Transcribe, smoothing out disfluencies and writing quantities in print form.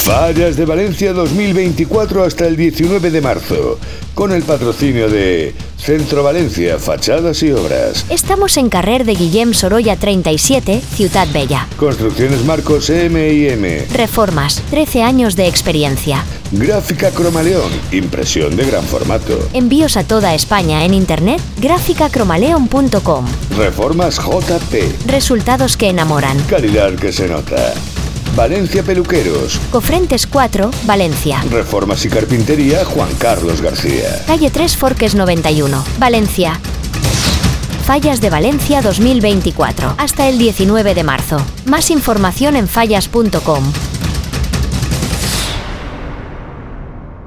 Fallas de Valencia 2024 hasta el 19 de marzo, con el patrocinio de Centro Valencia, Fachadas y Obras. Estamos en carrer de Guillem Sorolla 37, Ciutat Bella. Construcciones Marcos M&M. Reformas, 13 años de experiencia. Gráfica Cromaleón, impresión de gran formato. Envíos a toda España en internet, gráficacromaleon.com. Reformas JP. Resultados que enamoran. Calidad que se nota. Valencia Peluqueros. Cofrentes 4, Valencia. Reformas y carpintería Juan Carlos García. Calle 3 Forques 91, Valencia. Fallas de Valencia 2024, hasta el 19 de marzo. Más información en fallas.com.